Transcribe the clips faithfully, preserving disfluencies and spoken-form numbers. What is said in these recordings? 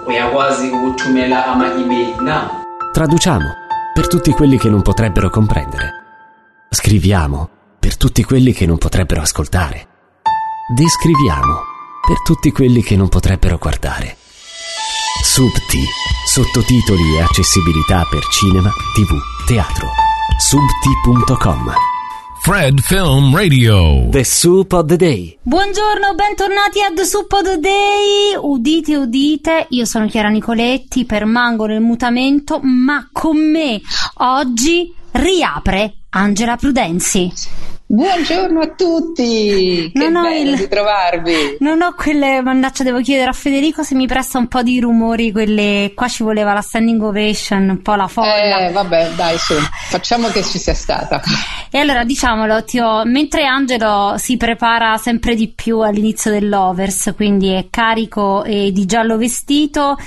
uyakwazi ukuthumela ama-email now. Traduciamo per tutti quelli che non potrebbero comprendere. Scriviamo per tutti quelli che non potrebbero ascoltare. Descriviamo per tutti quelli che non potrebbero guardare. Subti, sottotitoli e accessibilità per cinema, tv, teatro. subti punto com. Fred Film Radio. The Soup of the Day. Buongiorno, bentornati a The Soup of the Day. Udite, udite, io sono Chiara Nicoletti, permango nel mutamento, ma con me oggi riapre Angela Prudenzi. Buongiorno a tutti, che non bello il... di trovarvi. Non ho quelle, mannaggia, devo chiedere a Federico se mi presta un po' di rumori, quelle, qua ci voleva la standing ovation, un po' la folla. Eh vabbè, dai, su, facciamo che ci sia stata. E allora diciamolo, ti ho, mentre Angelo si prepara sempre di più all'inizio dell'Overs, quindi è carico e di giallo vestito,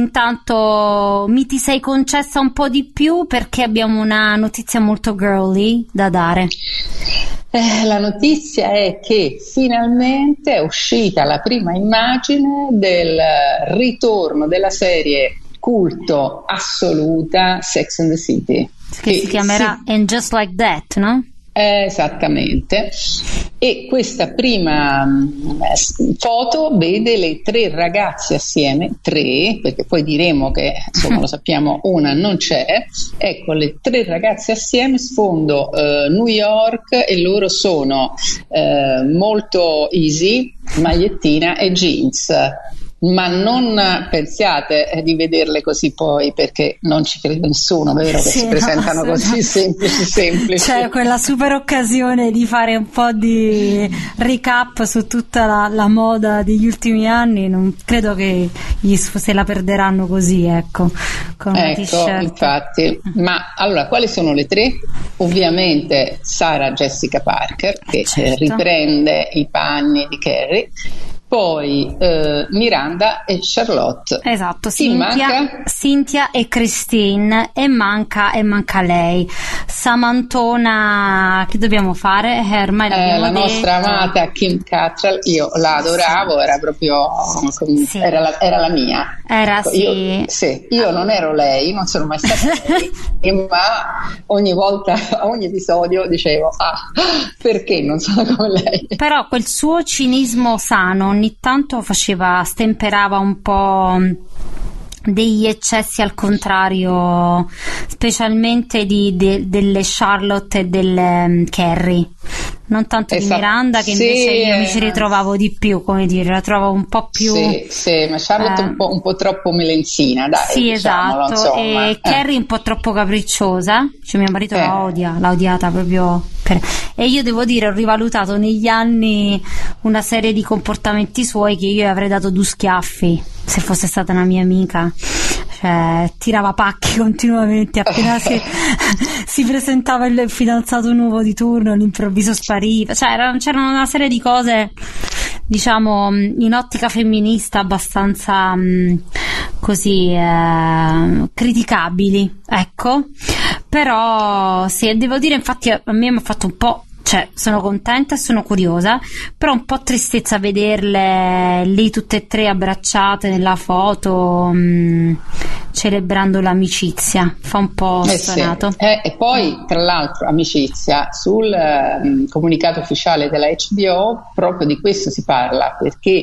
intanto mi ti sei concessa un po' di più perché abbiamo una notizia molto girly da dare. Eh, la notizia è che finalmente è uscita la prima immagine del ritorno della serie culto assoluta Sex and the City, che, che si chiamerà si... And Just Like That, no? Eh, esattamente. E questa prima mh, foto vede le tre ragazze assieme, tre, perché poi diremo che insomma lo sappiamo, una non c'è. Ecco, le tre ragazze assieme, sfondo eh, New York, e loro sono eh, molto easy, magliettina e jeans. Ma non pensiate di vederle così poi, perché non ci crede nessuno, vero? Che sì, si presentano no, così no. semplici semplici. C'è quella super occasione di fare un po' di recap su tutta la, la moda degli ultimi anni, non credo che gli, se la perderanno così, ecco, con una ecco, t-shirt. Infatti. Ma allora, quali sono le tre? Ovviamente Sarah Jessica Parker, che certo. riprende i panni di Carrie. Poi eh, Miranda e Charlotte. Esatto, Chi Cynthia, manca? Cynthia e Christine, e manca e manca lei. Samantona, che dobbiamo fare? Eh, ormai eh, la detto. nostra amata Kim Cattrall, io la adoravo, era proprio sì. era, la, era la mia. Era ecco, sì. Io, sì. Io non ero lei, non sono mai stata lei, ma ogni volta, a ogni episodio dicevo, ah, perché non sono come lei? Però quel suo cinismo sano ogni tanto faceva, stemperava un po' degli eccessi al contrario, specialmente di, de, delle Charlotte e delle um, Carrie, non tanto esatto. di Miranda, che invece sì, io mi ci ritrovavo di più, come dire, la trovo un po' più sì, sì, ma Charlotte è eh, un, po', un po' troppo melenzina, dai, sì, diciamolo, esatto, insomma. E eh. Carrie un po' troppo capricciosa, cioè mio marito eh. la odia, l'ha odiata proprio per... e io devo dire, ho rivalutato negli anni una serie di comportamenti suoi che io avrei dato due schiaffi se fosse stata una mia amica. Cioè, tirava pacchi continuamente, appena si, si presentava il fidanzato nuovo di turno, all'improvviso spariva. Cioè, era, c'erano una serie di cose, diciamo, in ottica femminista abbastanza mh, così eh, criticabili, ecco. Però sì, devo dire, infatti a me mi ha fatto un po', cioè sono contenta e sono curiosa, però un po' tristezza vederle lì tutte e tre abbracciate nella foto, mh, celebrando l'amicizia, fa un po' eh stonato. Sì. Eh, e poi tra l'altro amicizia, sul eh, comunicato ufficiale della H B O proprio di questo si parla, perché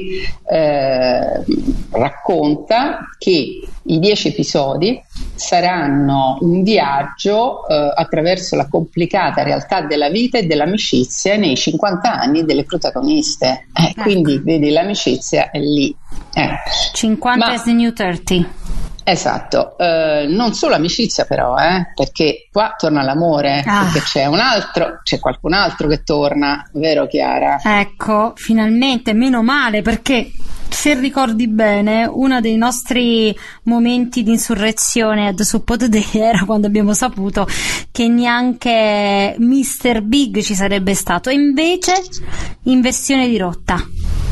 eh, racconta che i dieci episodi saranno un viaggio eh, attraverso la complicata realtà della vita e dell'amicizia nei cinquanta anni delle protagoniste. Eh, ecco. Quindi vedi, l'amicizia è lì. Eh. cinquanta Ma, is the new thirty. Esatto, eh, non solo amicizia però, eh, perché qua torna l'amore, ah. perché c'è un altro, c'è qualcun altro che torna, vero Chiara? Ecco, finalmente, meno male, perché se ricordi bene, uno dei nostri momenti di insurrezione a The Soup of the Day era quando abbiamo saputo che neanche mister Big ci sarebbe stato, e invece inversione di rotta.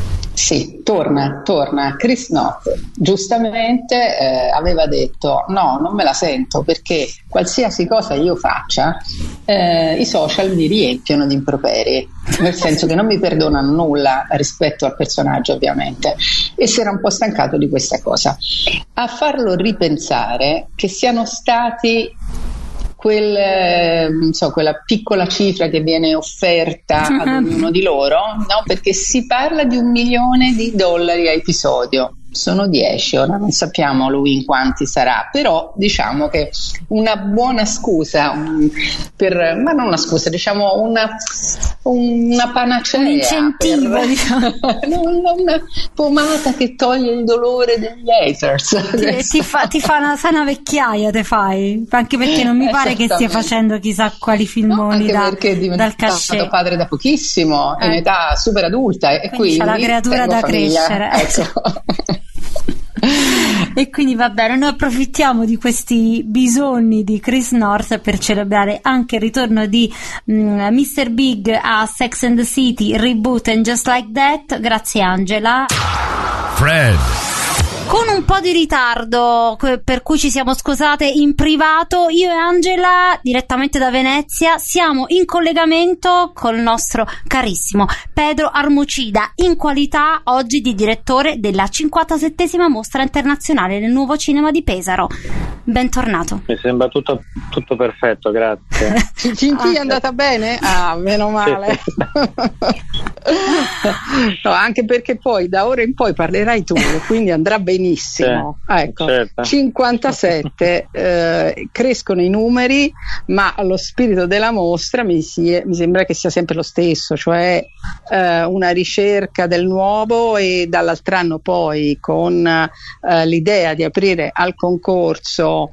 Sì, torna, torna. Chris Knott giustamente eh, aveva detto no, non me la sento, perché qualsiasi cosa io faccia eh, i social mi riempiono di improperi, nel senso che non mi perdonano nulla rispetto al personaggio, ovviamente, e si era un po' stancato di questa cosa, a farlo ripensare che siano stati quel, eh, non so, quella piccola cifra che viene offerta ad ognuno di loro, no? Perché si parla di un milione di dollari a episodio. Sono dieci, ora non sappiamo lui in quanti sarà, però diciamo che una buona scusa um, per, ma non una scusa, diciamo una, una panacea, un incentivo, per, diciamo. una, una pomata che toglie il dolore degli haters. Ti, ti, fa, ti fa una sana vecchiaia, te fai, anche perché non mi pare che stia facendo chissà quali filmoni, no, da, dal cachet. Padre da pochissimo, eh. in età super adulta, e quindi, quindi c'è la creatura da famiglia. Crescere, ecco. E quindi va bene, noi approfittiamo di questi bisogni di Chris North per celebrare anche il ritorno di um, mister Big a Sex and the City Reboot and Just Like That. Grazie Angela. Fred. Con un po' di ritardo, per cui ci siamo scusate in privato, io e Angela direttamente da Venezia siamo in collegamento col nostro carissimo Pedro Armucida, in qualità oggi di direttore della cinquantasettesima Mostra Internazionale del Nuovo Cinema di Pesaro. Bentornato. Mi sembra tutto, tutto perfetto, grazie. Fin qui è andata bene? Ah, meno male. No, anche perché poi da ora in poi parlerai tu, quindi andrà benissimo. Sì, ecco, certo. cinquantasette eh, crescono i numeri, ma lo spirito della mostra mi, si, mi sembra che sia sempre lo stesso, cioè eh, una ricerca del nuovo, e dall'altro anno poi con eh, l'idea di aprire al concorso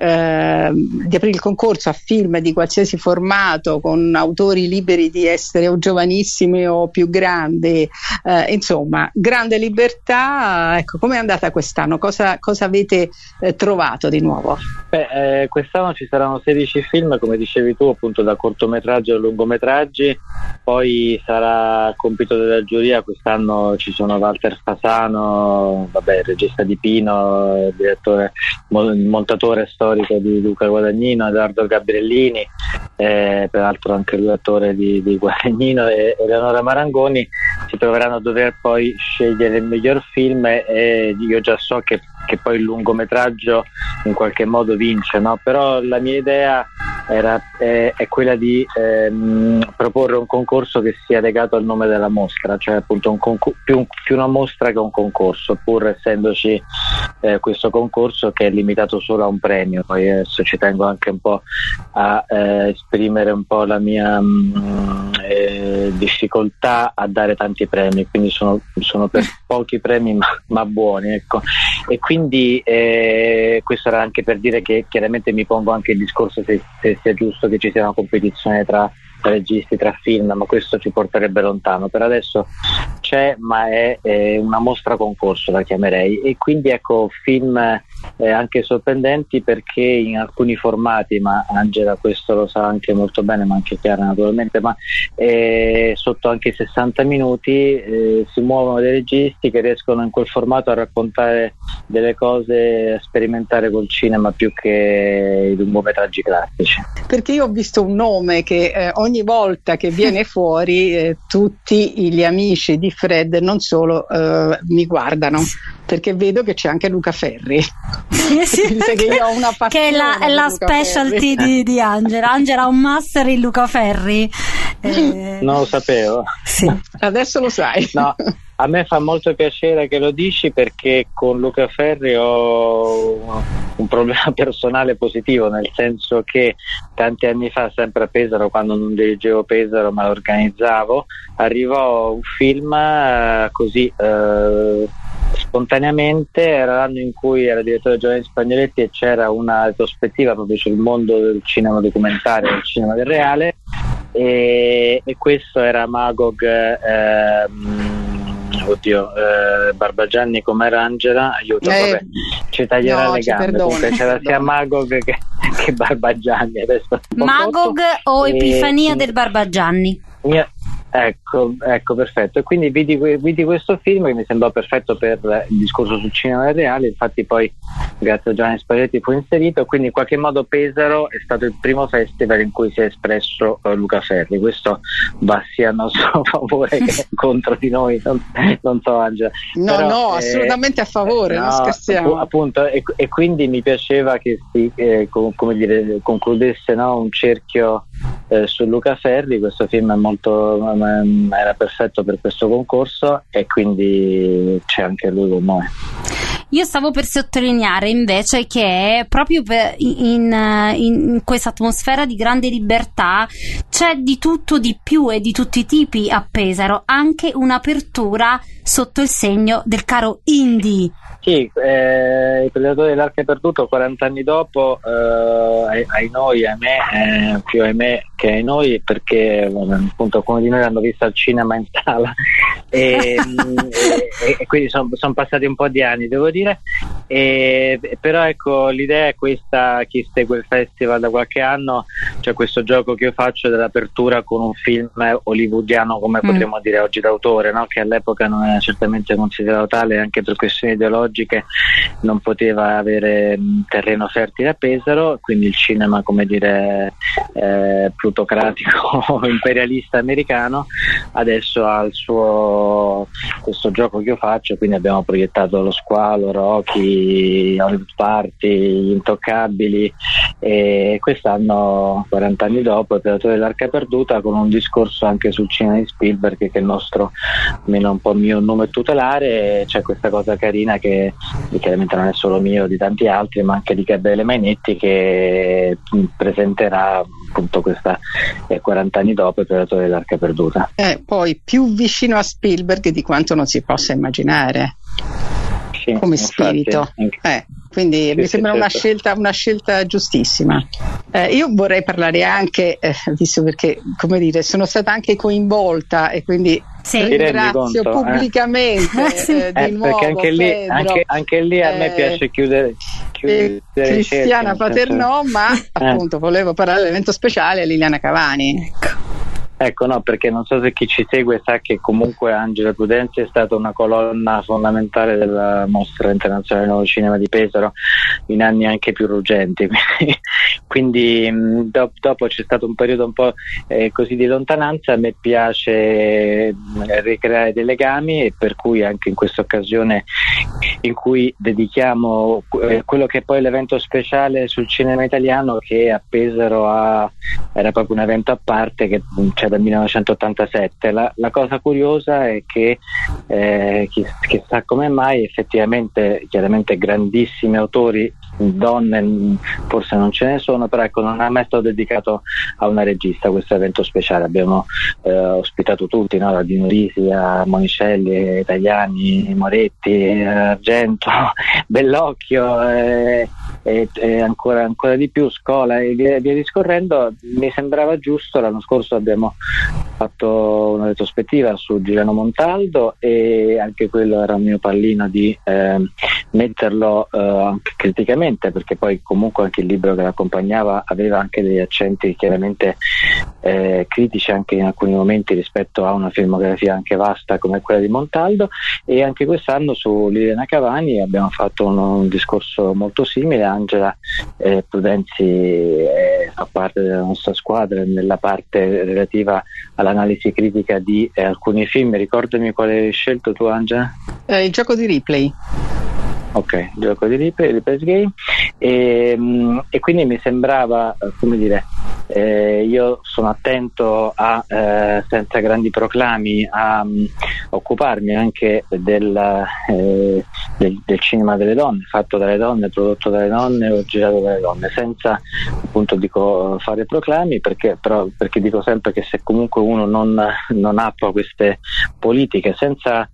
eh, di aprire il concorso a film di qualsiasi formato, con autori liberi di essere o giovanissimi o più grandi, eh, insomma grande libertà. Ecco, com'è andata quest'anno? Cosa, cosa avete eh, trovato di nuovo? Beh, eh, quest'anno ci saranno sedici film, come dicevi tu, appunto da cortometraggi a lungometraggi, poi sarà compito della giuria. Quest'anno ci sono Walter Fasano, vabbè, il regista di Pino, il direttore, il montatore storico di Luca Guadagnino, Edoardo Gabriellini, eh, peraltro anche lui attore di, di Guadagnino, e Eleonora Marangoni. Si troveranno a dover poi scegliere il miglior film, e, e io già so che, che poi il lungometraggio in qualche modo vince, no? Però la mia idea era, è, è quella di ehm, proporre un concorso che sia legato al nome della mostra, cioè appunto un concor- più, più una mostra che un concorso, pur essendoci eh, questo concorso che è limitato solo a un premio. Poi adesso ci tengo anche un po' a eh, esprimere un po' la mia mh, eh, difficoltà a dare tanti premi, quindi sono, sono per pochi premi ma, ma buoni, ecco. E quindi eh, questo era anche per dire che chiaramente mi pongo anche il discorso se, se sia giusto che ci sia una competizione tra registi, tra film, ma questo ci porterebbe lontano. Per adesso c'è, ma è, è una mostra concorso, la chiamerei, e quindi ecco film eh, anche sorprendenti, perché in alcuni formati, ma Angela questo lo sa anche molto bene, ma anche Chiara naturalmente, ma eh, sotto anche i sessanta minuti eh, si muovono dei registi che riescono in quel formato a raccontare delle cose, a sperimentare col cinema più che i lungometraggi classici. Perché io ho visto un nome che eh, ogni volta che viene fuori eh, tutti gli amici di Fred non solo eh, mi guardano, perché vedo che c'è anche Luca Ferri. Sì, che io ho una che è la, è la specialty di, di Angela. Angela ha un master in Luca Ferri. Eh... Non lo sapevo. Sì. Adesso lo sai. No, a me fa molto piacere che lo dici, perché con Luca Ferri ho un problema personale positivo, nel senso che tanti anni fa, sempre a Pesaro, quando non dirigevo Pesaro ma lo organizzavo, arrivò un film eh, così eh, spontaneamente. Era l'anno in cui era direttore Giovanni Spagnoletti e c'era una retrospettiva proprio sul mondo del cinema documentario, del cinema del reale, e, e questo era Magog ehm, oddio eh, Barbagianni, com'era Angela? Aiuto, eh, vabbè, ci taglierà no, le gambe. perdoni, Comunque c'era sia Magog che, che Barbagianni. Adesso Magog o Epifania e, del Barbagianni? Mia, ecco, ecco, perfetto. E quindi vidi, vidi questo film che mi sembrò perfetto per il discorso sul cinema del reale. Infatti poi grazie a Giovanni Spaghetti fu inserito, quindi in qualche modo Pesaro è stato il primo festival in cui si è espresso uh, Luca Ferri. Questo va sia a nostro favore che contro di noi, non, non so Angela. No, Però, no, eh, assolutamente a favore, no, non scherziamo. Appunto, e, e quindi mi piaceva che si eh, com, come dire, concludesse, no, un cerchio eh, su Luca Ferri. Questo film è molto, um, era perfetto per questo concorso e quindi c'è anche lui con noi. Io stavo per sottolineare invece che proprio per, in, in, in questa atmosfera di grande libertà c'è di tutto, di più e di tutti i tipi a Pesaro, anche un'apertura sotto il segno del caro indie. Sì, eh, il Predatore dell'Arca Perduto quaranta anni dopo, eh, ai, ai noi, a me, eh, più ai me che ai noi, perché appunto come di noi l'hanno vista al cinema in sala e, e, e quindi sono son passati un po' di anni, devo dire, e, però ecco, l'idea è questa: chi segue il festival da qualche anno, c'è questo gioco che io faccio dell'apertura con un film hollywoodiano, come mm. potremmo dire oggi d'autore, no? Che all'epoca non era certamente considerato tale, anche per questioni ideologiche non poteva avere terreno fertile a Pesaro, quindi il cinema, come dire, eh, plutocratico imperialista americano adesso ha il suo, questo gioco che io faccio, quindi abbiamo proiettato Lo Squalo, Rocky, Hollywood Party, Gli Intoccabili, e quest'anno, quaranta anni dopo, il Predatore dell'Arca Perduta, con un discorso anche sul cinema di Spielberg, che è il nostro, almeno un po' mio nome tutelare. C'è questa cosa carina che chiaramente non è solo mio, di tanti altri, ma anche di Gabriele Mainetti, che presenterà appunto questa eh, quaranta anni dopo il Predatore dell'Arca Perduta. Eh, poi più vicino a Spielberg di quanto non si possa immaginare, sì, come spirito. Eh, quindi sì, mi sembra sì, una certo. scelta una scelta giustissima. Eh, io vorrei parlare anche, eh, visto perché, come dire, sono stata anche coinvolta e quindi sì. ringrazio conto, pubblicamente eh? eh, di eh, nuovo perché anche lì, anche, anche lì a me eh, piace chiudere, chiudere Cristiana Paternò, ma eh. appunto volevo parlare dell'evento speciale Liliana Cavani. Ecco. Ecco, no, perché non so se chi ci segue sa che comunque Angela Prudenzi è stata una colonna fondamentale della Mostra Internazionale Nuovo Cinema di Pesaro in anni anche più ruggenti, quindi mh, do- dopo c'è stato un periodo un po' eh, così di lontananza. A me piace mh, ricreare dei legami, e per cui anche in questa occasione in cui dedichiamo eh, quello che è poi l'evento speciale sul cinema italiano, che a Pesaro ha, era proprio un evento a parte, che c'è dal millenovecentottantasette. La, la cosa curiosa è che eh, chi, chi sa come mai, effettivamente, chiaramente grandissimi autori, donne forse non ce ne sono, però ecco, non è mai stato dedicato a una regista questo evento speciale. Abbiamo eh, ospitato tutti, no? Da Dino Risi a Monicelli, Italiani, Moretti, Argento, Bellocchio eh, e, e ancora, ancora di più, Scola e via, via discorrendo. Mi sembrava giusto. L'anno scorso abbiamo fatto una retrospettiva su Giuliano Montaldo, e anche quello era il mio pallino di eh, metterlo eh, anche criticamente, perché poi comunque anche il libro che l'accompagnava aveva anche degli accenti chiaramente eh, critici anche in alcuni momenti rispetto a una filmografia anche vasta come quella di Montaldo. E anche quest'anno su Liliana Cavani abbiamo fatto un, un discorso molto simile. Angela eh, Prudenzi eh, fa parte della nostra squadra nella parte relativa all'analisi critica di eh, alcuni film. Ricordami quale hai scelto tu, Angela? Eh, il gioco di Ripley. Ok, il gioco di Ripley, Ripley's Game, e, e quindi mi sembrava, come dire, eh, io sono attento a, eh, senza grandi proclami, a um, occuparmi anche del, eh, del, del cinema delle donne, fatto dalle donne, prodotto dalle donne o girato dalle donne, senza appunto dico fare proclami, perché, però, perché dico sempre che se comunque uno non, non attua queste politiche senza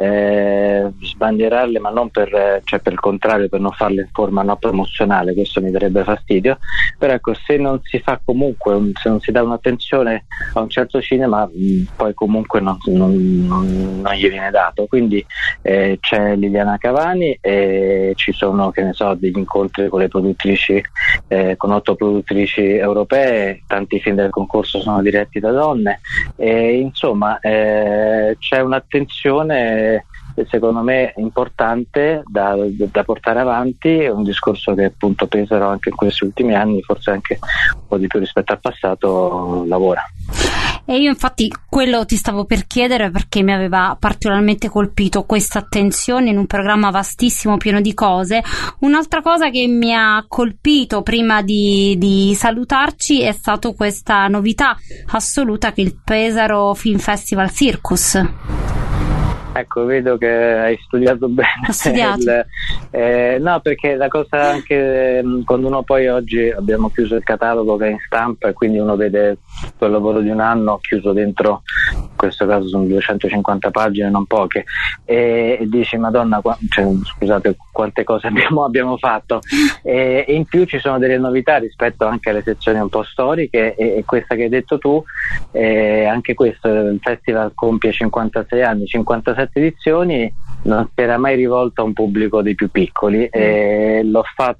eh, sbandierarle, ma non per, cioè per il contrario, per non farle in forma no promozionale, questo mi darebbe fastidio, però ecco, se non si fa comunque, se non si dà un'attenzione a un certo cinema, mh, poi comunque non, non, non, non gli viene dato. Quindi eh, c'è Liliana Cavani e ci sono, che ne so, degli incontri con le produttrici, eh, con otto produttrici europee, tanti film del concorso sono diretti da donne, e insomma eh, c'è un'attenzione secondo me importante da, da portare avanti, è un discorso che appunto Pesaro anche in questi ultimi anni, forse anche un po' di più rispetto al passato, lavora. E io infatti quello ti stavo per chiedere, perché mi aveva particolarmente colpito questa attenzione in un programma vastissimo, pieno di cose. Un'altra cosa che mi ha colpito prima di, di salutarci è stato questa novità assoluta che il Pesaro Film Festival Circus. Ecco, vedo che hai studiato bene. Ho studiato. Il, eh, no, perché la cosa anche eh, quando uno poi oggi abbiamo chiuso il catalogo che è in stampa e quindi uno vede quel lavoro di un anno chiuso dentro, in questo caso sono duecentocinquanta pagine, non poche, e, e dici Madonna, qua, cioè, scusate, quante cose abbiamo, abbiamo fatto, e, e in più ci sono delle novità rispetto anche alle sezioni un po' storiche, e, e questa che hai detto tu, eh, anche questo, il festival compie cinquantasei anni, cinquantasette edizioni, non si era mai rivolto a un pubblico dei più piccoli, e l'ho fatto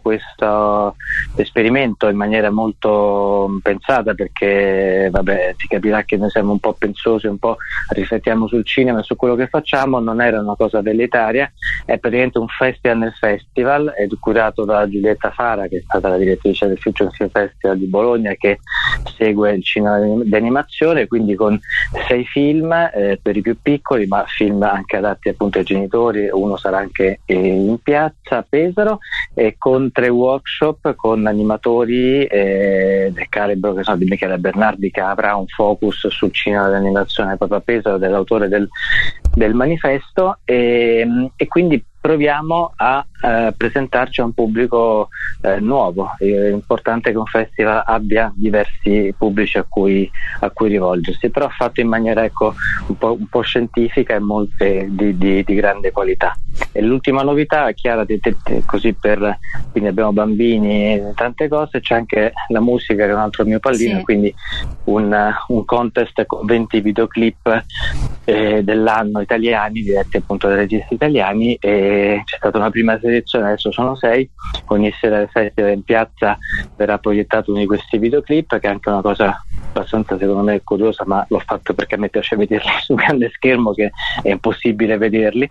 questo esperimento in maniera molto pensata, perché vabbè, ti capirà che noi siamo un po' pensosi, un po' riflettiamo sul cinema e su quello che facciamo. Non era una cosa velleitaria, è praticamente un festival nel festival, è curato da Giulietta Fara, che è stata la direttrice del Future Film Festival di Bologna, che segue il cinema di animazione, quindi con sei film eh, per i più piccoli, ma film anche adatti appunto ai genitori. Uno sarà anche eh, in piazza a Pesaro, e con tre workshop con animatori eh, del calibro, che sono di Michele Bernardi, che avrà un focus sul cinema dell'animazione proprio a Pesaro, dell'autore del, del manifesto, e, e quindi proviamo a eh, presentarci a un pubblico eh, nuovo. È importante che un festival abbia diversi pubblici a cui, a cui rivolgersi, però fatto in maniera ecco, un, po', un po' scientifica e molte di, di, di grande qualità. E l'ultima novità, Chiara, te, te, te, così per, quindi abbiamo bambini, tante cose, c'è anche la musica che è un altro mio pallino, sì. Quindi un, un contest con venti videoclip eh, dell'anno italiani, diretti appunto dai registi italiani, e c'è stata una prima selezione, adesso sono sei, ogni sera del festival in piazza verrà proiettato uno di questi videoclip, che è anche una cosa abbastanza secondo me curiosa, ma l'ho fatto perché a me piace vederli su grande schermo, che è impossibile vederli,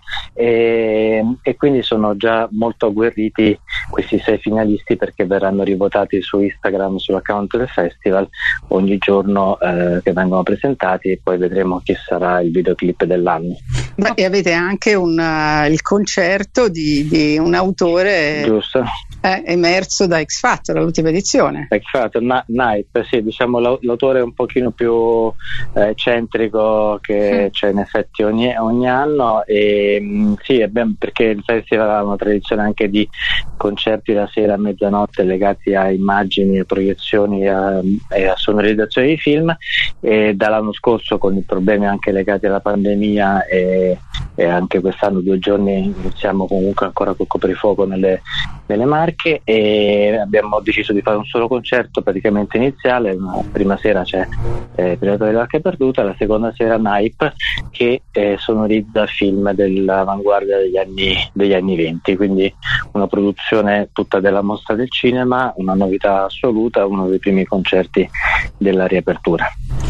e, e quindi sono già molto agguerriti questi sei finalisti, perché verranno rivotati su Instagram, sull'account del festival ogni giorno eh, che vengono presentati, e poi vedremo chi sarà il videoclip dell'anno. Beh, e avete anche un, uh, il concerto di, di un autore giusto eh, emerso da X Factor all'ultima edizione. X Factor, Na- Night, sì, diciamo l'autore un pochino più eh, eccentrico che mm. c'è in effetti ogni, ogni anno, e mh, sì, è ben, perché il festival ha una tradizione anche di concerti la sera a mezzanotte legati a immagini, a proiezioni a, e a sonorizzazione di film, e dall'anno scorso, con i problemi anche legati alla pandemia, e, e anche quest'anno due giorni iniziamo comunque ancora col coprifuoco nelle, nelle Marche, e abbiamo deciso di fare un solo concerto praticamente iniziale. La prima sera c'è eh, Predatore dell'Arca Perduta, la seconda sera Naip, che eh, sonorizza film dell'avanguardia degli anni, degli anni venti, quindi una produzione tutta della Mostra del Cinema, una novità assoluta, uno dei primi concerti della riapertura.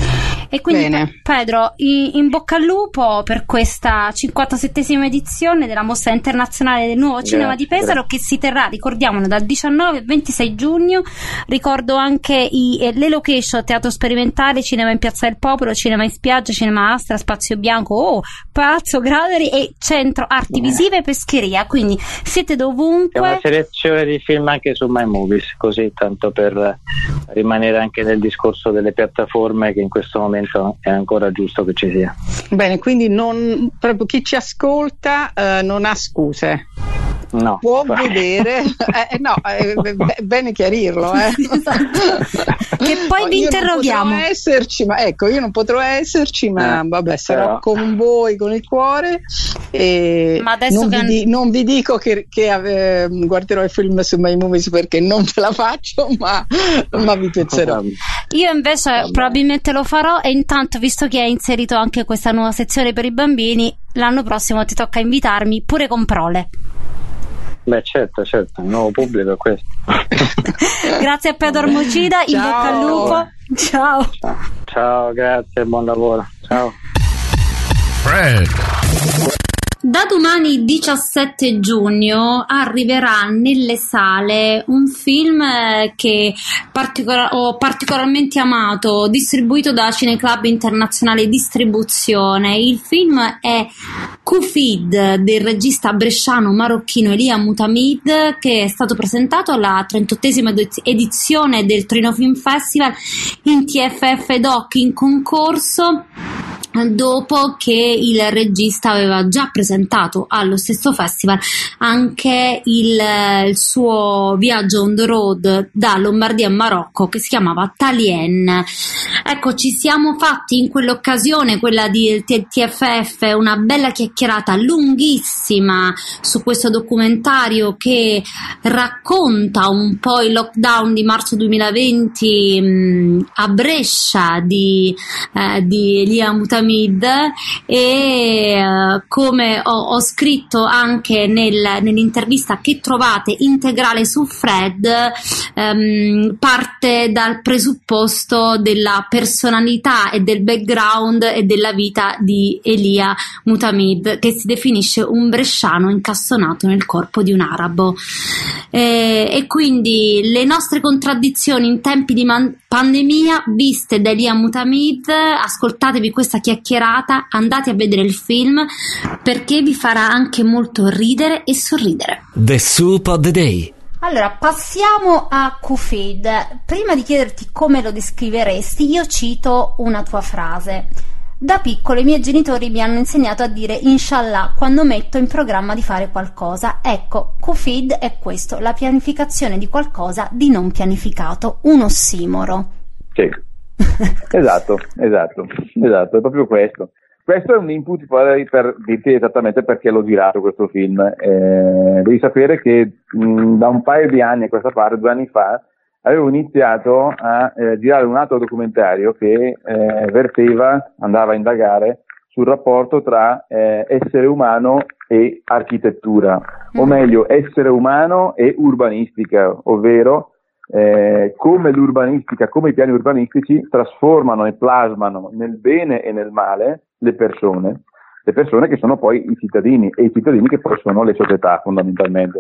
E quindi Bene. Pedro, in bocca al lupo per questa cinquantasettesima edizione della Mostra Internazionale del Nuovo Cinema grazie, di Pesaro, grazie. che si terrà, ricordiamolo, dal diciannove al ventisei giugno. Ricordo anche i, eh, le location: Teatro Sperimentale, Cinema in Piazza del Popolo, Cinema in Spiaggia, Cinema Astra, Spazio Bianco, oh, Palazzo Graderi e Centro Arti Visive e Pescheria. Quindi siete dovunque. C'è una selezione di film anche su My Movies, così tanto per rimanere anche nel discorso delle piattaforme, che in questo momento è ancora giusto che ci sia. Bene, quindi non, proprio chi ci ascolta eh, non ha scuse. No, può fai. vedere eh, no, è eh, bene chiarirlo eh. Che poi no, vi interroghiamo. Io non potrò esserci, ma ecco, io non potrò esserci, ma eh, vabbè, sarò però. con voi con il cuore, e ma adesso non, che... vi, di, non vi dico che, che eh, guarderò i film su My Movies, perché non ce la faccio, ma, ma vi penserò. Io invece vabbè. probabilmente lo farò, e intanto, visto che hai inserito anche questa nuova sezione per i bambini, l'anno prossimo ti tocca invitarmi pure con prole. Beh, certo, certo, il nuovo pubblico è questo. Grazie a Pedro Armocida, in Ciao. bocca al lupo. Ciao. Ciao, ciao, grazie, buon lavoro. Ciao. Fred. Da domani diciassette giugno arriverà nelle sale un film che particol- ho particolarmente amato, distribuito da Cineclub Internazionale Distribuzione. Il film è Kufid del regista bresciano marocchino Elia Moutamid, che è stato presentato alla trentottesima edizione del Torino Film Festival in T F F Doc in concorso, dopo che il regista aveva già presentato allo stesso festival anche il, il suo viaggio on the road da Lombardia a Marocco, che si chiamava Talien. Ecco, ci siamo fatti in quell'occasione, quella di T F F, una bella chiacchierata lunghissima su questo documentario che racconta un po' il lockdown di marzo duemilaventi mh, a Brescia di, eh, di Elia Moutamid. E uh, come ho, ho scritto anche nel, nell'intervista che trovate integrale su Fred, um, parte dal presupposto della personalità e del background e della vita di Elia Moutamid, che si definisce un bresciano incastonato nel corpo di un arabo, e, e quindi le nostre contraddizioni in tempi di man- pandemia viste da Elia Moutamid. Ascoltatevi questa chiacchierata, andate a vedere il film perché vi farà anche molto ridere e sorridere. The Soup of the Day. Allora, passiamo a Kufid. Prima di chiederti come lo descriveresti, io cito una tua frase. Da piccolo i miei genitori mi hanno insegnato a dire Inshallah quando metto in programma di fare qualcosa. Ecco, Kufid è questo, la pianificazione di qualcosa di non pianificato, un ossimoro. Sì, esatto, esatto, esatto, è proprio questo. Questo è un input per, per dirti esattamente perché l'ho girato questo film. Eh, devi sapere che mh, da un paio di anni a questa parte, due anni fa, avevo iniziato a eh, girare un altro documentario che eh, verteva, andava a indagare sul rapporto tra eh, essere umano e architettura, o meglio essere umano e urbanistica, ovvero eh, come l'urbanistica, come i piani urbanistici trasformano e plasmano nel bene e nel male le persone, le persone che sono poi i cittadini, e i cittadini che poi sono le società fondamentalmente.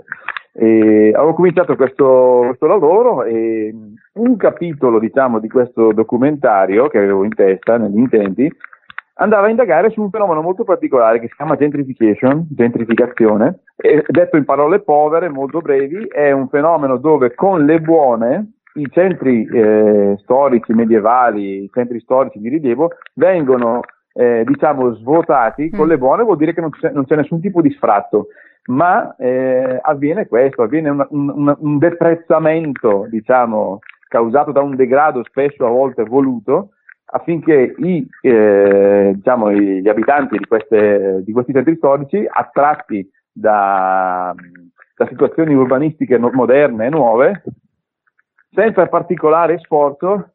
E avevo cominciato questo, questo lavoro e un capitolo, diciamo, di questo documentario che avevo in testa, negli intenti, andava a indagare su un fenomeno molto particolare che si chiama gentrification, gentrificazione, e detto in parole povere, molto brevi, è un fenomeno dove con le buone i centri eh, storici medievali, i centri storici di rilievo vengono eh, diciamo svuotati. Con le buone vuol dire che non c'è, non c'è nessun tipo di sfratto, ma eh, avviene questo, avviene un, un, un deprezzamento, diciamo, causato da un degrado spesso a volte voluto, affinché i, eh, diciamo, gli abitanti di, queste, di questi centri storici, attratti da, da situazioni urbanistiche no, moderne e nuove, senza particolare sforzo,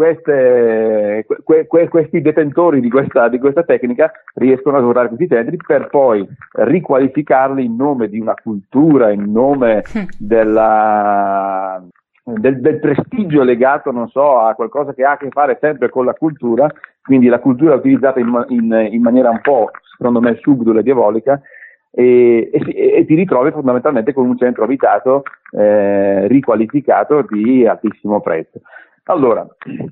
queste, que, que, questi detentori di questa, di questa tecnica riescono a svuotare questi centri per poi riqualificarli in nome di una cultura, in nome della... Del, del prestigio legato, non so, a qualcosa che ha a che fare sempre con la cultura, quindi la cultura è utilizzata in, in, in maniera un po', secondo me, subdola e diabolica, e, e, e ti ritrovi fondamentalmente con un centro abitato eh, riqualificato di altissimo prezzo. Allora,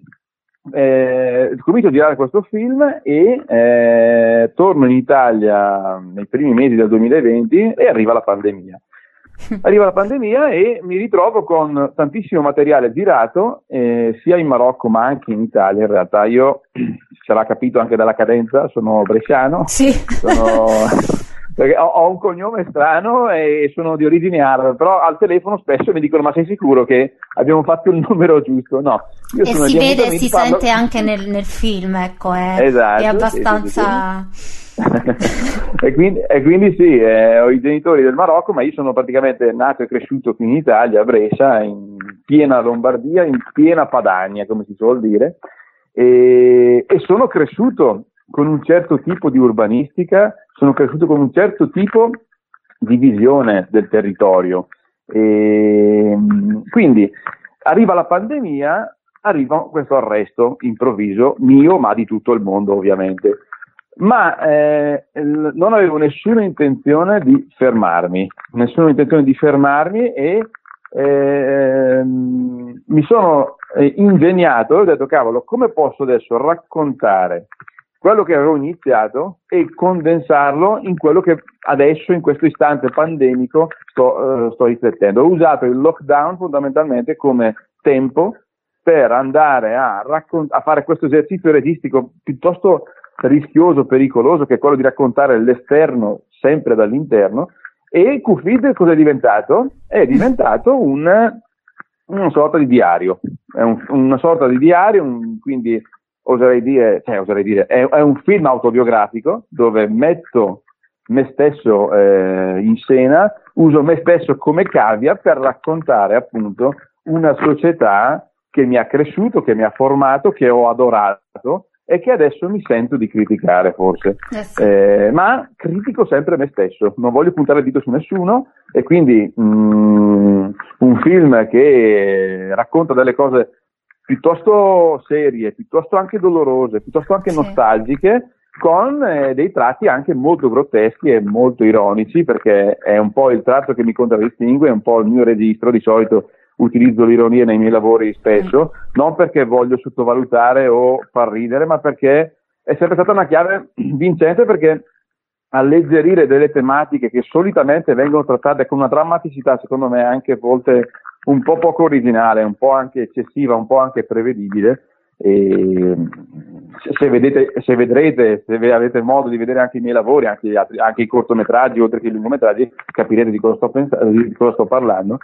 eh, comincio a girare questo film e eh, torno in Italia nei primi mesi del duemilaventi e arriva la pandemia. Arriva la pandemia e mi ritrovo con tantissimo materiale girato, eh, sia in Marocco ma anche in Italia. In realtà io, ce l'ha capito anche dalla cadenza, sono bresciano, sì. sono, perché ho, ho un cognome strano e sono di origine arabe, però al telefono spesso mi dicono: ma sei sicuro che abbiamo fatto il numero giusto? No. Io e sono si vede e si parlo... sente anche nel, nel film, ecco, è, esatto, è abbastanza... Sì, sì, sì. e, quindi, e quindi sì, eh, ho i genitori del Marocco, ma io sono praticamente nato e cresciuto qui in Italia, a Brescia, in piena Lombardia, in piena Padania, come si suol dire, e, e sono cresciuto con un certo tipo di urbanistica, sono cresciuto con un certo tipo di visione del territorio. E, quindi arriva la pandemia, arriva questo arresto improvviso mio, ma di tutto il mondo ovviamente. ma eh, non avevo nessuna intenzione di fermarmi, nessuna intenzione di fermarmi e eh, mi sono ingegnato e ho detto cavolo, come posso adesso raccontare quello che avevo iniziato e condensarlo in quello che adesso in questo istante pandemico sto, uh, sto riflettendo. Ho usato il lockdown fondamentalmente come tempo per andare a, raccont- a fare questo esercizio registico piuttosto rischioso, pericoloso, che è quello di raccontare l'esterno sempre dall'interno. E Q F I D cosa è diventato? È diventato un, una sorta di diario, è un, una sorta di diario, un, quindi oserei dire, cioè oserei dire, è, è un film autobiografico dove metto me stesso eh, in scena, uso me stesso come cavia per raccontare appunto una società che mi ha cresciuto, che mi ha formato, che ho adorato e che adesso mi sento di criticare forse, yes. eh, ma critico sempre me stesso, non voglio puntare il dito su nessuno e quindi mh, un film che racconta delle cose piuttosto serie, piuttosto anche dolorose, piuttosto anche sì. nostalgiche, con eh, dei tratti anche molto grotteschi e molto ironici, perché è un po' il tratto che mi contraddistingue, è un po' il mio registro. Di solito utilizzo l'ironia nei miei lavori spesso, mm. non perché voglio sottovalutare o far ridere, ma perché è sempre stata una chiave vincente, perché alleggerire delle tematiche che solitamente vengono trattate con una drammaticità, secondo me, anche a volte un po' poco originale, un po' anche eccessiva, un po' anche prevedibile. E se vedete, se vedrete, se avete modo di vedere anche i miei lavori, anche, gli altri, anche i cortometraggi oltre che i lungometraggi, capirete di cosa sto, pensando, di cosa sto parlando.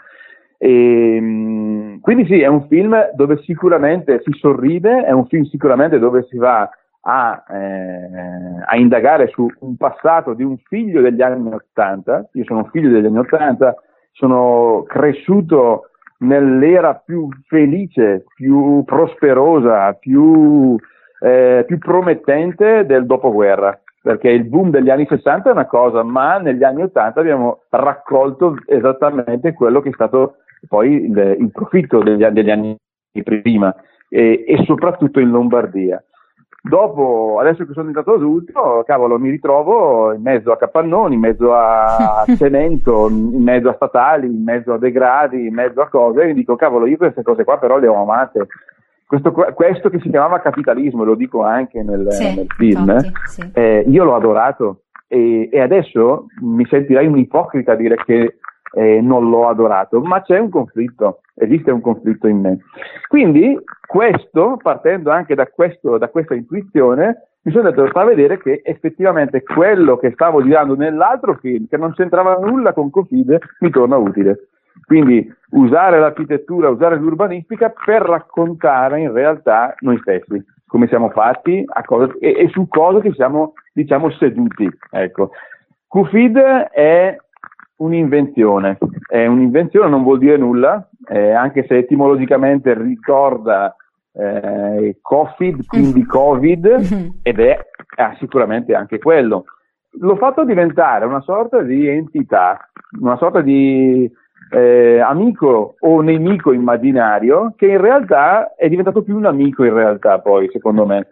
E, quindi sì, è un film dove sicuramente si sorride, è un film sicuramente dove si va a, eh, a indagare su un passato di un figlio degli anni Ottanta. Io sono un figlio degli anni Ottanta, sono cresciuto nell'era più felice, più prosperosa, più, eh, più promettente del dopoguerra, perché il boom degli anni sessanta è una cosa, ma negli anni ottanta abbiamo raccolto esattamente quello che è stato poi il, il profitto degli, degli anni prima, e, e soprattutto in Lombardia. Dopo, adesso che sono diventato adulto, cavolo, mi ritrovo in mezzo a capannoni, in mezzo a cemento, in mezzo a statali, in mezzo a degradi, in mezzo a cose, e mi dico, cavolo, io queste cose qua però le ho amate. Questo, questo che si chiamava capitalismo, lo dico anche nel, sì, nel film, infatti, sì. eh, io l'ho adorato e, e adesso mi sentirei un ipocrita a dire che eh, non l'ho adorato, ma c'è un conflitto, esiste un conflitto in me. Quindi questo, partendo anche da, questo, da questa intuizione, mi sono detto far vedere che effettivamente quello che stavo girando nell'altro film, che non c'entrava nulla con Covid, mi torna utile. Quindi usare l'architettura, usare l'urbanistica per raccontare in realtà noi stessi, come siamo fatti a cose, e, e su cose che siamo, diciamo, seduti. Ecco. Q F I D è un'invenzione, è un'invenzione, non vuol dire nulla, eh, anche se etimologicamente ricorda eh, Covid, quindi Covid, ed è ah, sicuramente anche quello. L'ho fatto diventare una sorta di entità, una sorta di eh, amico o nemico immaginario, che in realtà è diventato più un amico in realtà poi, secondo me.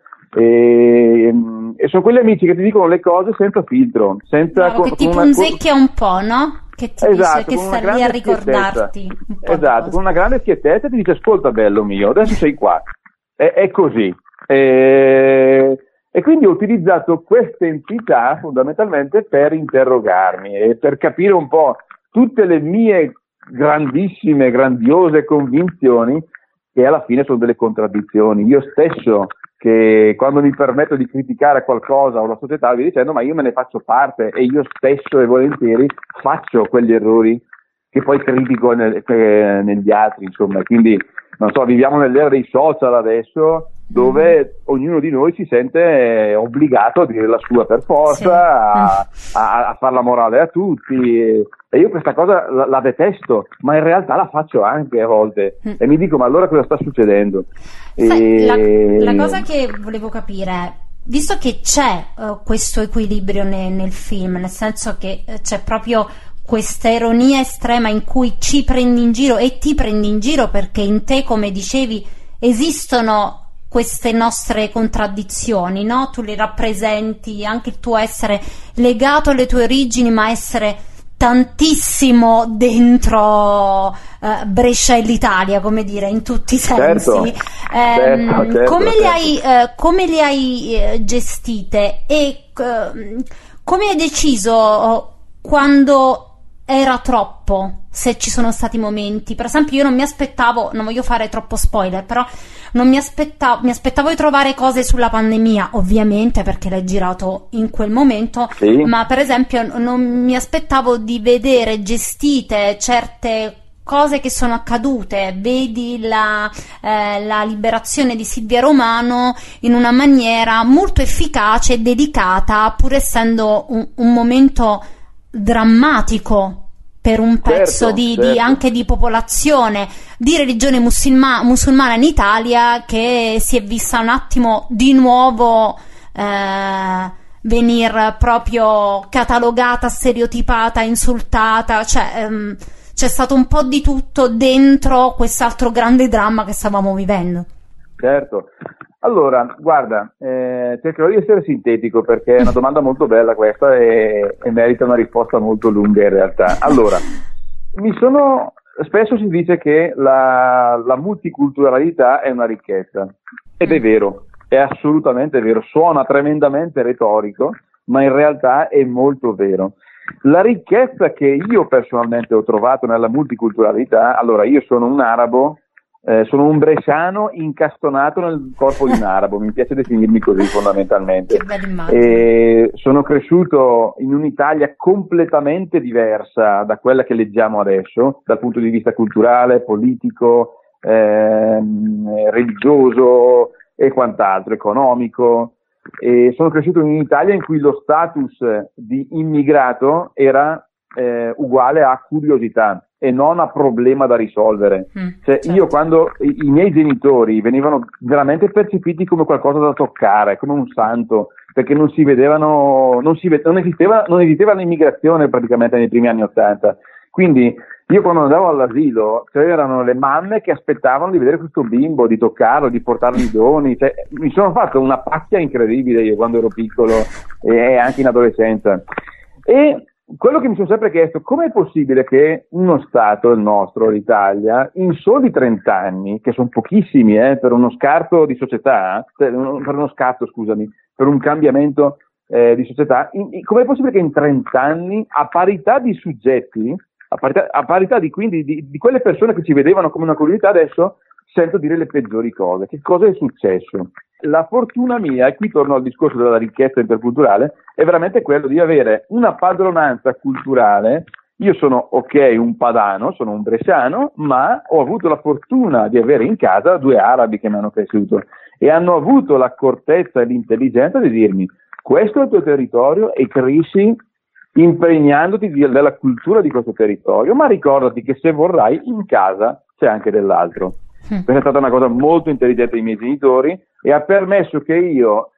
E, e sono quegli amici che ti dicono le cose senza filtro, senza no, con, che ti punzecchia un po', no? Che ti esatto, dice che sta lì a ricordarti un po'. Esatto, con una grande schiettezza ti dice ascolta bello mio, adesso sei qua, è, è così. E, e quindi ho utilizzato questa entità fondamentalmente per interrogarmi e per capire un po' tutte le mie grandissime, grandiose convinzioni, che alla fine sono delle contraddizioni. Io stesso, che quando mi permetto di criticare qualcosa o la società, vi dicendo ma io me ne faccio parte e io stesso e volentieri faccio quegli errori che poi critico nel, eh, negli altri, insomma. Quindi non so, viviamo nell'era dei social adesso, dove mm. ognuno di noi si sente obbligato a dire la sua per forza, sì. a, a, a far la morale a tutti, e, e io questa cosa la, la detesto, ma in realtà la faccio anche a volte, mm. e mi dico ma allora cosa sta succedendo? Sai, e... la, la cosa che volevo capire è, visto che c'è uh, questo equilibrio ne, nel film, nel senso che uh, c'è proprio questa ironia estrema in cui ci prendi in giro e ti prendi in giro perché in te, come dicevi, esistono queste nostre contraddizioni, no? Tu le rappresenti, anche il tuo essere legato alle tue origini, ma essere tantissimo dentro uh, Brescia e l'Italia, come dire, in tutti i sensi. Certo, eh, certo, certo, come certo. le hai, uh, come le hai uh, gestite e uh, come hai deciso uh, quando era troppo, se ci sono stati momenti? Per esempio, io non mi aspettavo, non voglio fare troppo spoiler, però non mi aspettavo, mi aspettavo di trovare cose sulla pandemia, ovviamente, perché l'hai girato in quel momento, sì. Ma per esempio non mi aspettavo di vedere gestite certe cose che sono accadute. Vedi la, eh, la liberazione di Silvia Romano in una maniera molto efficace e delicata, pur essendo un, un momento drammatico per un pezzo certo, di, certo. di anche di popolazione di religione musulma, musulmana in Italia, che si è vista un attimo di nuovo eh, venir proprio catalogata, stereotipata, insultata, cioè ehm, c'è stato un po' di tutto dentro quest'altro grande dramma che stavamo vivendo. Certo. Allora, guarda, eh, cercherò di essere sintetico perché è una domanda molto bella questa e, e merita una risposta molto lunga in realtà. Allora, mi sono spesso si dice che la, la multiculturalità è una ricchezza ed è vero, è assolutamente vero, suona tremendamente retorico, ma in realtà è molto vero. La ricchezza che io personalmente ho trovato nella multiculturalità, allora io sono un arabo, Eh, sono un bresciano incastonato nel corpo di un arabo, mi piace definirmi così fondamentalmente. Che bella immagine. E sono cresciuto in un'Italia completamente diversa da quella che leggiamo adesso, dal punto di vista culturale, politico, ehm, religioso e quant'altro, economico. E sono cresciuto in un'Italia in cui lo status di immigrato era eh, uguale a curiosità e non a problema da risolvere. Mm, cioè, certo. Io quando i, i miei genitori venivano veramente percepiti come qualcosa da toccare, come un santo, perché non si vedevano, non, si, non esisteva, non esisteva l'immigrazione praticamente nei primi anni Ottanta. Quindi io quando andavo all'asilo c'erano le mamme che aspettavano di vedere questo bimbo, di toccarlo, di portargli i doni. Cioè, mi sono fatto una pacchia incredibile io quando ero piccolo e anche in adolescenza. E quello che mi sono sempre chiesto, com'è possibile che uno Stato, il nostro, l'Italia, in soli trenta anni, che sono pochissimi eh, per uno scarto di società, per uno scatto, scusami, per un cambiamento eh, di società, in, in, com'è possibile che in trenta anni, a parità di suggetti, a parità, a parità di, quindi, di, di quelle persone che ci vedevano come una curiosità, adesso sento dire le peggiori cose? Che cosa è successo? La fortuna mia, e qui torno al discorso della ricchezza interculturale, è veramente quello di avere una padronanza culturale. Io sono, ok, un padano, sono un bresciano, ma ho avuto la fortuna di avere in casa due arabi che mi hanno cresciuto e hanno avuto l'accortezza e l'intelligenza di dirmi: questo è il tuo territorio e cresci impregnandoti di, della cultura di questo territorio, ma ricordati che se vorrai in casa c'è anche dell'altro. Mm. Questa è stata una cosa molto intelligente dei miei genitori e ha permesso che io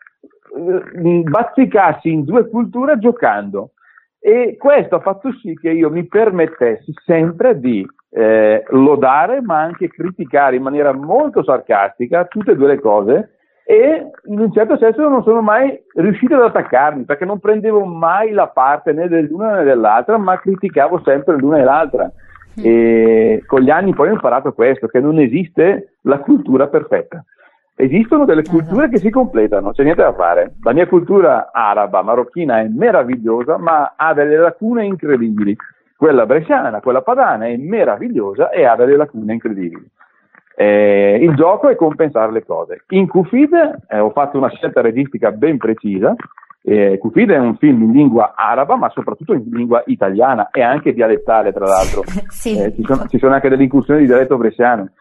eh, bazzicassi in due culture giocando, e questo ha fatto sì che io mi permettessi sempre di eh, lodare ma anche criticare in maniera molto sarcastica tutte e due le cose, e in un certo senso non sono mai riuscito ad attaccarmi perché non prendevo mai la parte né dell'una né dell'altra, ma criticavo sempre l'una e l'altra. E con gli anni poi ho imparato questo, che non esiste la cultura perfetta, esistono delle culture che si completano, c'è niente da fare. La mia cultura araba, marocchina è meravigliosa, ma ha delle lacune incredibili. Quella bresciana, quella padana è meravigliosa e ha delle lacune incredibili. Eh, il gioco è compensare le cose. In Cufid eh, ho fatto una scelta registica ben precisa. Eh, Cufid è un film in lingua araba, ma soprattutto in lingua italiana e anche dialettale, tra l'altro. Sì. Eh, ci, sono, ci sono anche delle incursioni di dialetto bresciano.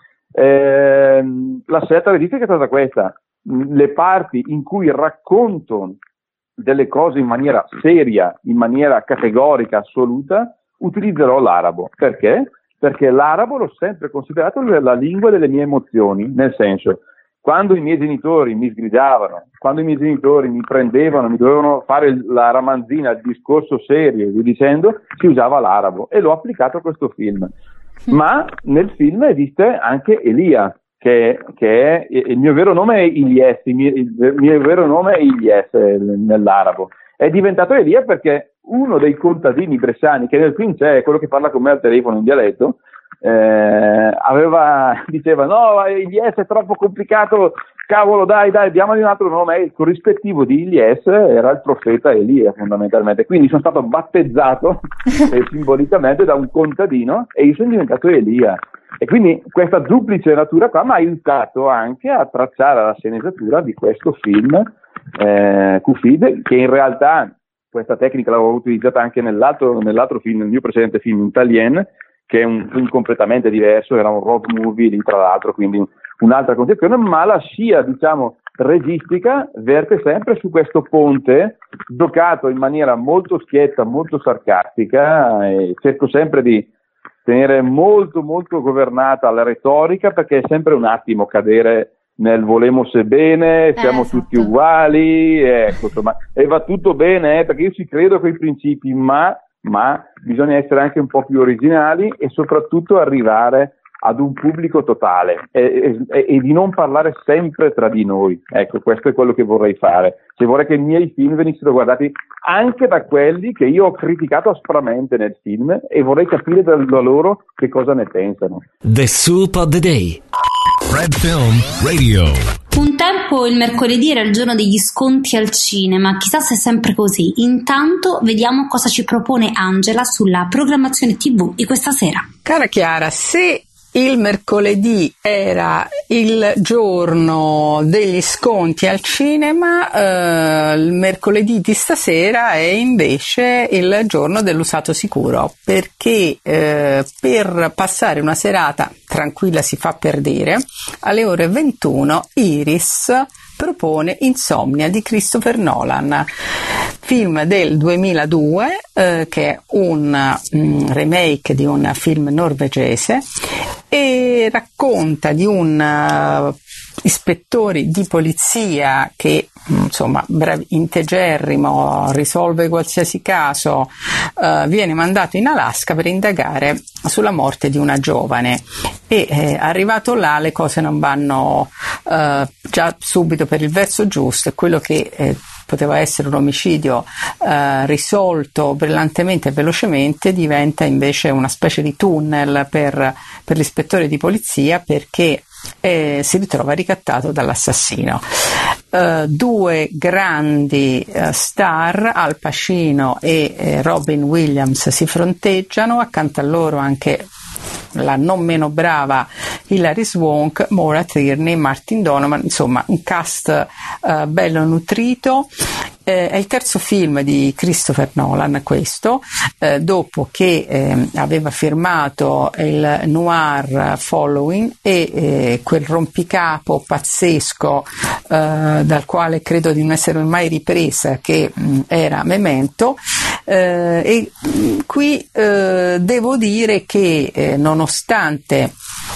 Eh, la scelta registica è stata questa: le parti in cui racconto delle cose in maniera seria, in maniera categorica, assoluta, utilizzerò l'arabo. Perché? Perché l'arabo l'ho sempre considerato la lingua delle mie emozioni, nel senso, quando i miei genitori mi sgridavano, quando i miei genitori mi prendevano, mi dovevano fare la ramanzina, il discorso serio, e via dicendo, si usava l'arabo, e l'ho applicato a questo film. Ma nel film esiste anche Elia, che, che è il mio vero nome è Ilyes, il mio, il mio vero nome è Ilyes nell'arabo. È diventato Elia perché uno dei contadini bresciani, che nel film c'è, quello che parla con me al telefono in dialetto, eh, aveva, diceva no, Ilyes è troppo complicato, cavolo dai dai diamogli un altro nome. E il corrispettivo di Ilyes era il profeta Elia fondamentalmente, quindi sono stato battezzato eh, simbolicamente da un contadino e io sono diventato Elia. E quindi questa duplice natura qua mi ha aiutato anche a tracciare la sceneggiatura di questo film eh, Q-Feed, che in realtà questa tecnica l'avevo utilizzata anche nell'altro, nell'altro film, nel mio precedente film Italien, che è un film completamente diverso, era un road movie lì tra l'altro, quindi un'altra concezione, ma la scia, diciamo, registica verte sempre su questo ponte giocato in maniera molto schietta, molto sarcastica, e cerco sempre di tenere molto molto governata la retorica, perché è sempre un attimo cadere nel volemo se bene, siamo eh, esatto. tutti uguali, ecco, insomma, e va tutto bene, eh, perché io ci credo a quei principi, ma, ma bisogna essere anche un po' più originali e soprattutto arrivare ad un pubblico totale e, e, e di non parlare sempre tra di noi. Ecco, questo è quello che vorrei fare. Cioè, vorrei che i miei film venissero guardati anche da quelli che io ho criticato aspramente nel film, e vorrei capire da, da loro che cosa ne pensano. The Soup of the Day. Fred Film Radio. Un tempo il mercoledì era il giorno degli sconti al cinema, chissà se è sempre così. Intanto vediamo cosa ci propone Angela sulla programmazione tivù di questa sera. Cara Chiara, se il mercoledì era il giorno degli sconti al cinema, eh, il mercoledì di stasera è invece il giorno dell'usato sicuro, perché eh, per passare una serata tranquilla si fa per dire, alle ore ventuno Iris propone Insomnia di Christopher Nolan, film del duemiladue eh, che è un um, remake di un film norvegese e racconta di un uh, ispettore di polizia che insomma brav- integerrimo, risolve qualsiasi caso, uh, viene mandato in Alaska per indagare sulla morte di una giovane e eh, arrivato là le cose non vanno uh, già subito per il verso giusto, e quello che eh, poteva essere un omicidio eh, risolto brillantemente e velocemente diventa invece una specie di tunnel per, per l'ispettore di polizia, perché eh, si ritrova ricattato dall'assassino. Uh, due grandi uh, star, Al Pacino e eh, Robin Williams, si fronteggiano, accanto a loro anche la non meno brava Hilary Swank, Maura Tierney, Martin Donovan, insomma un cast uh, bello nutrito. Eh, è il terzo film di Christopher Nolan questo, eh, dopo che eh, aveva firmato il noir Following e eh, quel rompicapo pazzesco eh, dal quale credo di non essere mai ripresa, che mh, era Memento. Eh, e mh, qui eh, devo dire che eh, nonostante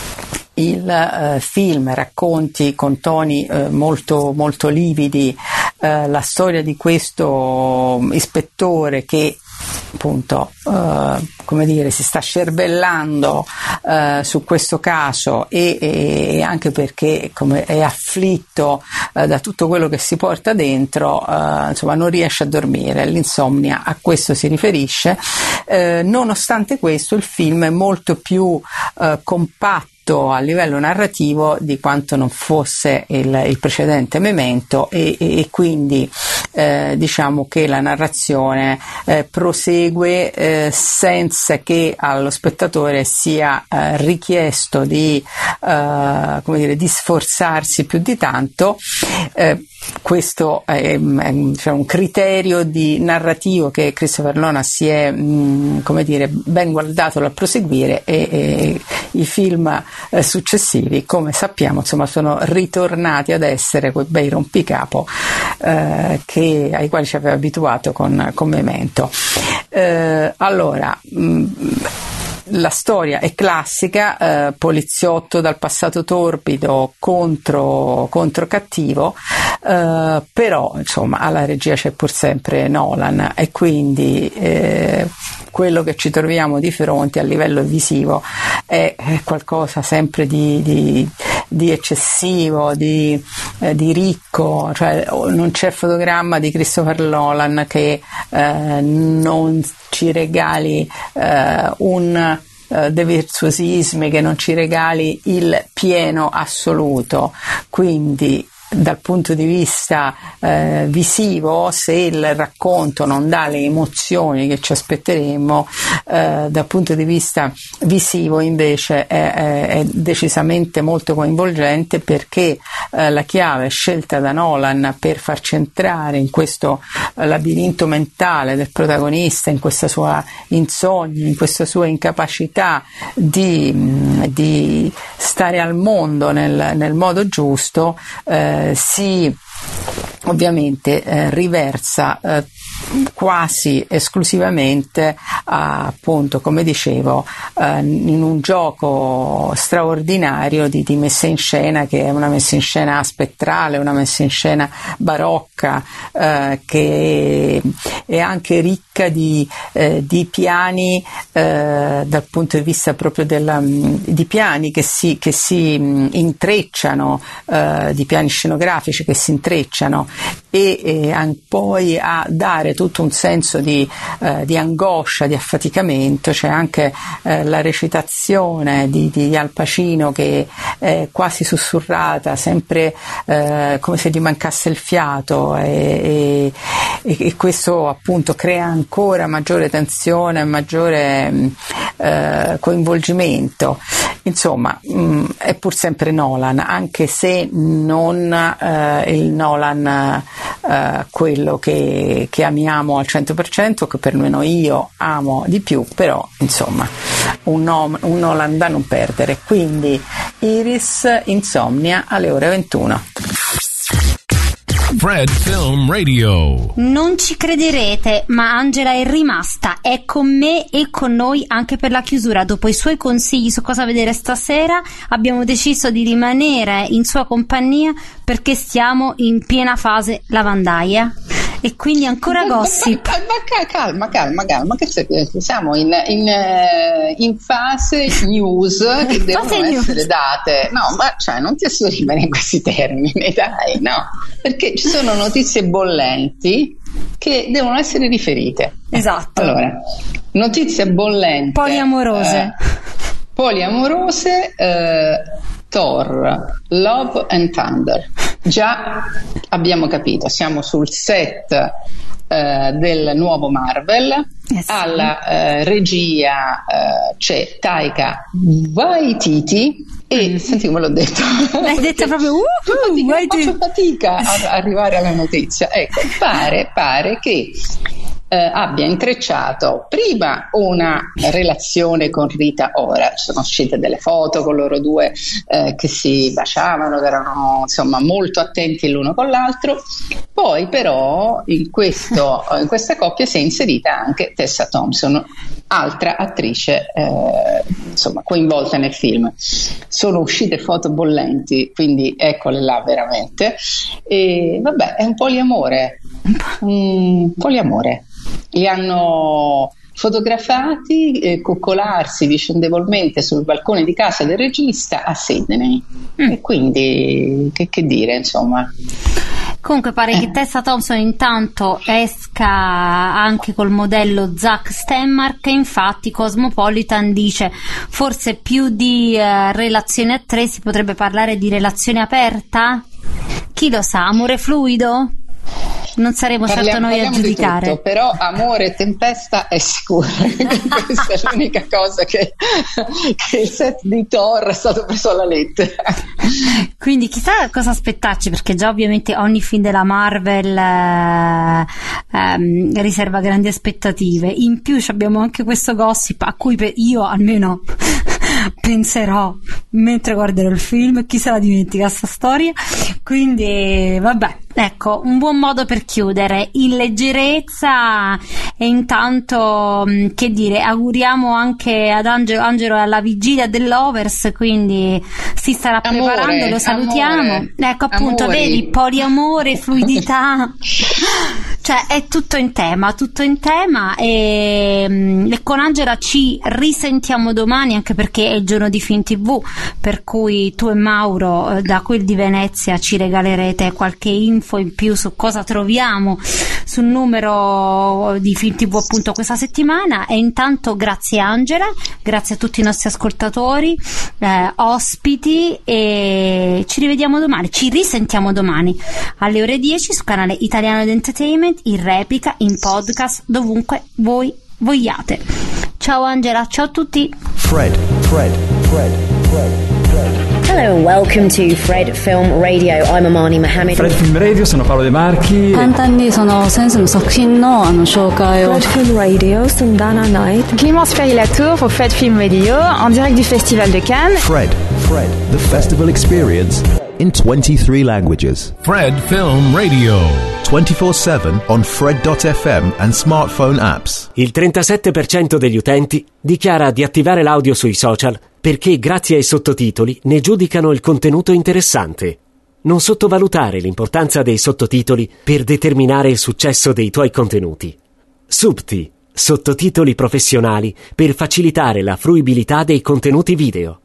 il eh, film racconti con toni eh, molto molto lividi eh, la storia di questo ispettore che appunto eh, come dire si sta scervellando eh, su questo caso e, e anche perché come è afflitto eh, da tutto quello che si porta dentro, eh, insomma non riesce a dormire, l'insomnia a questo si riferisce. Eh, nonostante questo il film è molto più eh, compatto a livello narrativo di quanto non fosse il, il precedente Memento, e, e, e quindi eh, diciamo che la narrazione eh, prosegue eh, senza che allo spettatore sia eh, richiesto di, eh, come dire, di sforzarsi più di tanto. Eh, questo è, è cioè un criterio di narrativo che Christopher Nolan si è mh, come dire ben guardato dal proseguire, e, e i film eh, successivi, come sappiamo, insomma sono ritornati ad essere quei bei rompicapo eh, che, ai quali ci aveva abituato con, con Memento. Eh, allora mh, la storia è classica, eh, poliziotto dal passato torbido contro, contro cattivo, eh, però insomma alla regia c'è pur sempre Nolan, e quindi eh, quello che ci troviamo di fronte a livello visivo è, è qualcosa sempre di, di, di eccessivo, di, eh, di ricco, cioè non c'è fotogramma di Christopher Nolan che eh, non ci regali eh, un uh, dei virtuosismi, che non ci regali il pieno assoluto. Quindi dal punto di vista eh, visivo, se il racconto non dà le emozioni che ci aspetteremmo, eh, dal punto di vista visivo invece è, è, è decisamente molto coinvolgente, perché eh, la chiave scelta da Nolan per farci entrare in questo eh, labirinto mentale del protagonista, in questa sua insonnia, in questa sua incapacità di, di stare al mondo nel, nel modo giusto, eh, si ovviamente eh, riversa eh, quasi esclusivamente a, appunto, come dicevo, eh, in un gioco straordinario di, di messa in scena, che è una messa in scena spettrale, una messa in scena barocca, eh, che è anche ricca di, eh, di piani eh, dal punto di vista proprio della, di piani che si, che si intrecciano, eh, di piani scenografici che si intrecciano, e, e poi a dare tutto un senso di, eh, di angoscia, di affaticamento. C'è anche eh, la recitazione di, di Al Pacino, che è quasi sussurrata, sempre eh, come se gli mancasse il fiato, e, e, e questo appunto crea ancora maggiore tensione, maggiore eh, coinvolgimento. Insomma, mh, è pur sempre Nolan, anche se non eh, il Nolan eh, quello che, che amiamo al cento per cento, che perlomeno io amo di più, però insomma un, no, un Nolan da non perdere. Quindi Iris, Insomnia, alle ore ventuno. Fred Film Radio. Non ci crederete, ma Angela è rimasta, è con me e con noi anche per la chiusura. Dopo i suoi consigli su cosa vedere stasera, abbiamo deciso di rimanere in sua compagnia perché stiamo in piena fase lavandaia e quindi ancora gossip. Ma, ma, ma calma, calma, calma, che siamo in, in, in fase news che devono fase essere news. date. No, ma cioè, non ti esprimere in questi termini, dai, no, perché ci sono notizie bollenti che devono essere riferite. Esatto. Allora, notizie bollenti. Poliamorose. Eh, poliamorose, eh, Thor, Love and Thunder. Già abbiamo capito, siamo sul set eh, del nuovo Marvel. Yes. Alla eh, regia eh, c'è Taika Waititi e mm. senti come l'ho detto, l'hai detto proprio uh, faccio fatica, faccio fatica a arrivare alla notizia. Ecco, pare, pare che Eh, abbia intrecciato prima una relazione con Rita Ora. Ci sono uscite delle foto con loro due eh, che si baciavano, che erano insomma molto attenti l'uno con l'altro. Poi però in, questo, in questa coppia si è inserita anche Tessa Thompson, altra attrice eh, insomma coinvolta nel film. Sono uscite foto bollenti, quindi eccole là veramente. E vabbè, è un poliamore, un poliamore. Li hanno fotografati eh, coccolarsi vicendevolmente sul balcone di casa del regista a Sydney. Mm. E quindi che, che dire, insomma. Comunque pare eh. che Tessa Thompson intanto esca anche col modello Zack Stenmark, e infatti Cosmopolitan dice forse più di uh, relazione a tre si potrebbe parlare di relazione aperta? Chi lo sa, amore fluido? Non saremo Parliamo, certo noi a giudicare, tutto, però amore e tempesta è sicuro. Questa è l'unica cosa che, che il set di Thor è stato preso alla lettera. Quindi chissà cosa aspettarci, perché già ovviamente ogni film della Marvel eh, ehm, riserva grandi aspettative. In più abbiamo anche questo gossip a cui io almeno penserò mentre guarderò il film. Chi se la dimentica sta storia? Quindi vabbè, ecco, un buon modo per chiudere in leggerezza. E intanto, che dire, auguriamo anche ad Angelo, Angelo alla vigilia dell'Overs, quindi si starà amore, preparando, lo salutiamo. Amore, ecco appunto, amori. Vedi, poliamore, fluidità. Cioè è tutto in tema, tutto in tema e, e con Angela ci risentiamo domani, anche perché è il giorno di Film tivù, per cui tu e Mauro da Quel di Venezia ci regalerete qualche info in più su cosa troviamo sul numero di Film tivù appunto questa settimana. E intanto grazie Angela, grazie a tutti i nostri ascoltatori, eh, ospiti, e ci rivediamo domani, ci risentiamo domani alle ore dieci su canale Italiano Entertainment, in replica, in podcast, dovunque voi vogliate. Ciao Angela, ciao a tutti. Fred, Fred, Fred, Fred, Fred. Hello and welcome to Fred Film Radio. I'm Amani Mohammed. Fred Film Radio, sono Paolo De Marchi. 簡単にその先生の作品のあの紹介を。 Fred Film Radio, Sundana Night. Clémence Ferry-Latour pour Fred Film Radio en direct du Festival de Cannes. Fred, Fred, the festival experience in twenty-three languages. Fred Film Radio. twenty-four seven on Fred dot F M and smartphone apps. Il trentasette per cento degli utenti dichiara di attivare l'audio sui social perché grazie ai sottotitoli ne giudicano il contenuto interessante. Non sottovalutare l'importanza dei sottotitoli per determinare il successo dei tuoi contenuti. Subti, sottotitoli professionali per facilitare la fruibilità dei contenuti video.